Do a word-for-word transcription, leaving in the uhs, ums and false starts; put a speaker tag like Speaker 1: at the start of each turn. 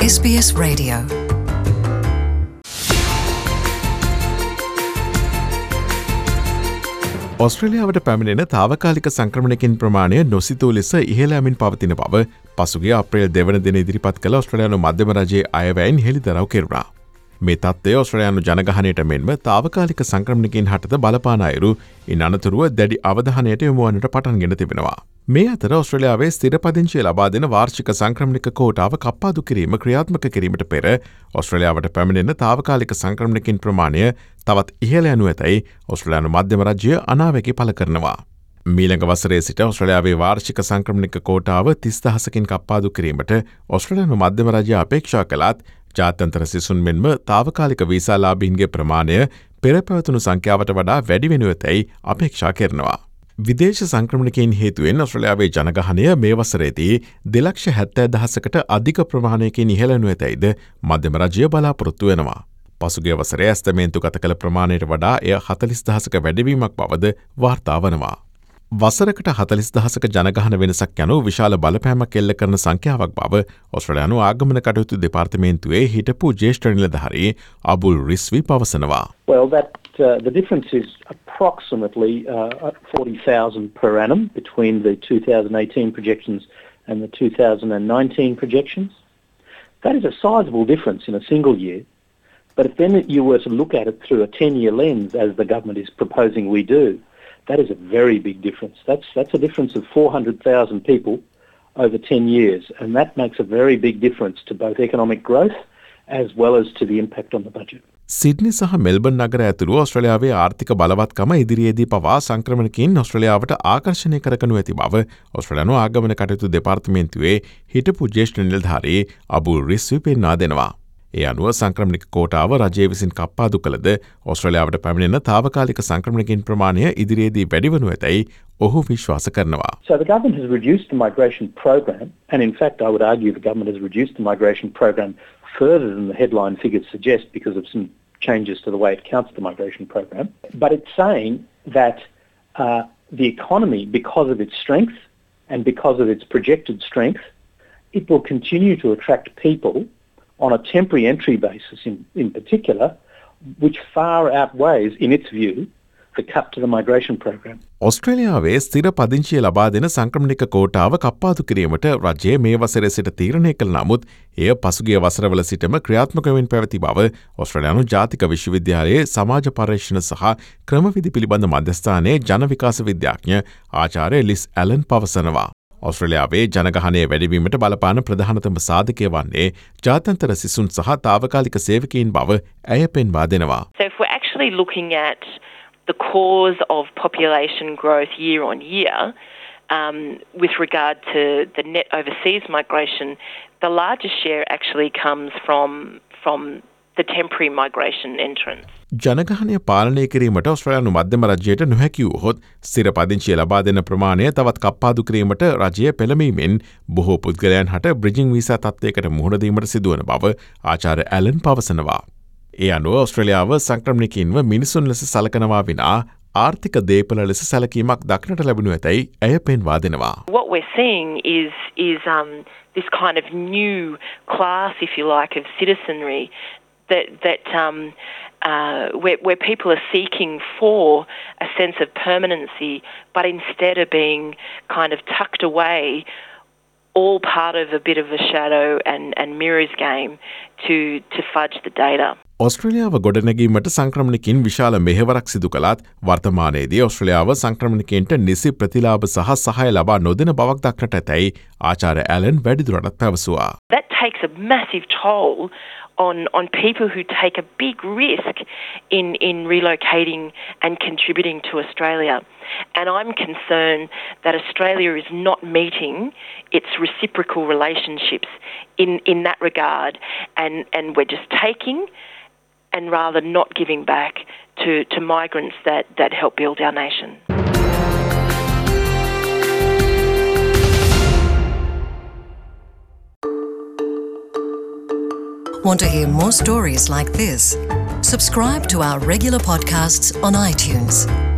Speaker 1: S B S Radio.
Speaker 2: ඔස්ට්‍රේලියාවට පැමිණෙන තාවකාලික සංක්‍රමණකින් ප්‍රමාණය නොසිතූ ලෙස ඉහළ යමින් පවතින බව පසුගිය අප්‍රේල් දෙවන දින ඉදිරිපත් කළ ඔස්ට්‍රේලියානු මධ්‍යම රජයේ අයවැයෙන් හෙළිදරව් කෙරුණා. මේ තත්ත්වය ඔස්ට්‍රේලියානු ජනගහනයට මෙන්ම තාවකාලික සංක්‍රමණකින් හටද බලපාන අයුරු ඉන් අනතුරුව දැඩි අවධානයට යොමු වන්නට පටන්ගෙන තිබෙනවා. මේ අතර ඔස්ට්‍රේලියාවේ ස්ථිරපදිංචිය ලබා දෙන වාර්ෂික සංක්‍රමණික කෝටාව කප්පාදු කිරීම ක්‍රියාත්මක කිරීමට පෙර ඔස්ට්‍රේලියාවට පැමිණෙන තාවකාලික සංක්‍රමණකින් ප්‍රමාණය තවත් ඉහළ යනු ඇතැයි ඔස්ට්‍රේලියානු මධ්‍යම රජය අනාවැකි පළ කරනවා. මීළඟ වසරේ සිට ඔස්ට්‍රේලියාවේ වාර්ෂික සංක්‍රමණික කෝටාව තිස් දහසකින් කප්පාදු කිරීමට ඔස්ට්‍රේලියානු මධ්‍යම රජය අපේක්ෂා කළත් ජාත්‍යන්තර සිසුන් මෙන්ම තාවකාලික වීසාලාභීන්ගේ ප්‍රමාණය පෙර පැවතුණු සංඛ්‍යාවට වඩා වැඩි වෙනු ඇතැයි අපේක්ෂා කරනවා. විදේශ සංක්‍රමණිකයින් හේතුවෙන් ඔස්ට්‍රේලියාවේ ජනගහනය මේ වසරේදී දෙලක්ෂ හැත්තෑ දහසකට අධික ප්‍රමාණයකින් ඉහළනු ඇතැයිද මධ්‍යම රජය බලාපොරොත්තු වෙනවා. පසුගිය වසරේ ඇස්තමේන්තු ගත කළ ප්‍රමාණයට වඩා එය හතලිස් දහසක වැඩිවීමක් බවද වාර්තා වනවා. වසරකට හතලිස් දහසක ජනගහන වෙනසක් යනු විශාල බලපෑමක් එල්ල කරන සංඛ්‍යාවක් බව ඔස්ට්‍රේලියානු ආගමන කටයුතු දෙපාර්තමේන්තුවේ හිටපු ජ්‍යෙෂ්ඨ නිලධාරී අබුල් රිස්වි පවසනවා.
Speaker 3: Well, that uh, the difference is approximately uh, forty thousand per annum between the two thousand eighteen projections and the two thousand nineteen projections. That is a sizable difference in a single year. But if then you were to look at it through a ten-year lens, as the government is proposing we do, that is a very big difference. That's that's a difference of four hundred thousand people over ten years, and that makes a very big difference to both economic growth as well as to the impact on the budget.
Speaker 2: Sydney සහ Melbourne නගර ඇතුළු ඔස්ට්‍රේලියාවේ ආර්ථික බලවත්කම ඉදිරියේදී පවා සංක්‍රමණකින් ඔස්ට්‍රේලියාවට ආකර්ෂණය කරකනු ඇති බව ඔස්ට්‍රේලියානු ආගමන කටයුතු දෙපාර්තමේන්තුවේ හිටපු ජ්‍යෙෂ්ඨ නිලධාරී අබුල් රිස්වි පෙන්වා දෙනවා. ඒ අනුව සංක්‍රමණික කෝටාව රජය විසින් කප්පාදු කළද ඔස්ට්‍රේලියාවට පැමිණෙන තාවකාලික සංක්‍රමණකින් ප්‍රමාණය ඉදිරියේදී වැඩිවනු ඇතැයි ඔහු විශ්වාස කරනවා.
Speaker 3: So the government has reduced the migration program, and in fact I would argue the government has reduced the migration program further than the headline figures suggest because of some changes to the way it counts the migration program. But it's saying that uh, the economy, because of its strength and because of its projected strength, it will continue to attract people on a temporary entry basis in, in particular, which far outweighs, in its view, the cut to the migration program.
Speaker 2: ඔස්ට්‍රේලියාවේ ස්ථිර පදිංචිය ලබා දෙන සංක්‍රමණික කෝටාව කප්පාදු කිරීමට රජය මේ වසරේ සිට තීරණය කළ නමුත් එය පසුගිය වසරවල සිටම ක්‍රියාත්මක වෙමින් පැවති බව ඔස්ට්‍රේලියානු ජාතික විශ්වවිද්‍යාලයේ සමාජ පර්යේෂණ සහ ක්‍රමවිධි පිළිබඳ මධ්‍යස්ථානයේ ජන විකාශ විද්‍යාඥ ආචාර්ය ලිස් ඇලන් පවසනවා. ඔස්ට්‍රේලියාවේ ජනගහනය වැඩිවීමට බලපාන ප්‍රධානතම සාධකය වන්නේ ජාත්‍යන්තර සිසුන් සහ තාවකාලික සේවකයින් බව ඇය පෙන්වා දෙනවා.
Speaker 4: So if we're actually looking at the cause of population growth year on year, um, with regard to the net overseas migration, the largest share actually comes from from the temporary migration entrance.
Speaker 2: ජනගහනය පාලනය කිරීමට ඔස්ට්‍රේලියානු මධ්‍යම රජයට නොහැකි වූහොත් ස්ථිර පදිංචිය ලබා දෙන ප්‍රමාණය තවත් කප්පාදු කිරීමට රජය පෙළඹීමෙන් බොහෝ පුද්ගලයන් හට බ්‍රිජිං වීසා තත්ත්වයකට මුහුණ දීමට සිදුවන බව ආචාර්ය ඇලන් පවසනවා. ඒ අනුව ඔස්ට්‍රේලියාව සංක්‍රමණිකින්ව මිනිසුන් ලෙස සලකනවා විනා ආර්ථික දේපල ලෙස සැලකීමක් දක්නට ලැබුණු ඇතැයි ඇය පෙන්වා දෙනවා.
Speaker 4: What we're seeing is is um this kind of new class, if you like, of citizenry that that um uh where where people are seeking for a sense of permanency, but instead of being kind of tucked away, all part of a bit of a shadow and and mirrors game to to fudge the data.
Speaker 2: ඔස්ට්‍රේලියාව ගොඩනැගීමට සංක්‍රමණිකින් විශාල මෙහෙවරක් සිදු කළත් වර්තමානයේදී ඔස්ට්‍රේලියාව සංක්‍රමණිකයන්ට නිසි ප්‍රතිලාභ සහ සහාය ලබා නොදෙන බවක් දක්නට ඇතැයි ආචාර්ය ඇලන් වැඩිදුරටත් පැවසුවා.
Speaker 4: That takes a massive toll on on people who take a big risk in in relocating and contributing to Australia. And I'm concerned that Australia is not meeting its reciprocal relationships in in that regard, and and we're just taking and rather not giving back to to migrants that that help build our nation.
Speaker 1: Want to hear more stories like this? Subscribe to our regular podcasts on iTunes.